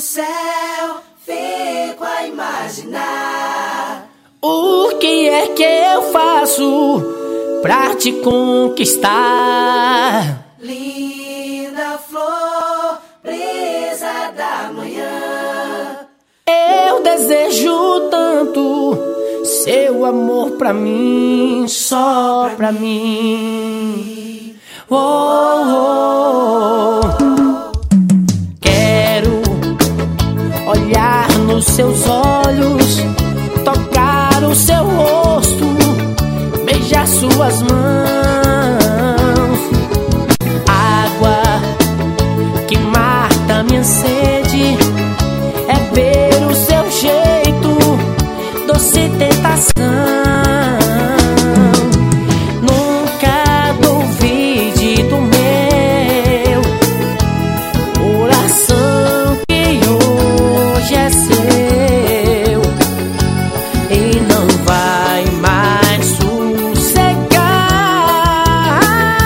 céu, fico a imaginar. O que é que eu faço pra te conquistar? Linda flor, brisa da manhã. Eu desejo tanto seu amor pra mim, só pra mim. Oh, oh, oh. Quero olhar nos seus olhos, tocar o seu rosto, beijar suas mãos. Água que mata minha sede é ver o seu jeito, doce tentação. Nunca duvide do meu coração, que hoje é seu e não vai mais sossegar.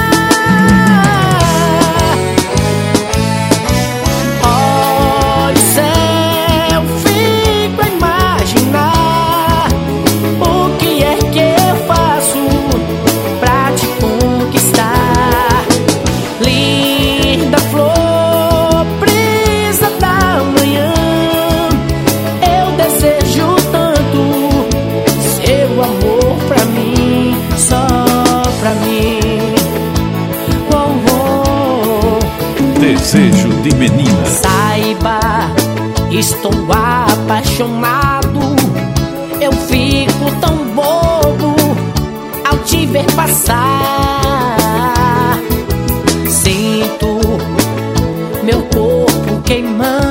Olha o céu, fico a imaginar. O que é que eu faço pra te conquistar? Linda flor, brisa da manhã. Eu desejo tanto seu amor pra mim, só pra mim. Oh, oh. Desejo de menina. Saiba, estou apaixonado. Eu fico tão bobo ao te ver passar. Sinto meu corpo queimando.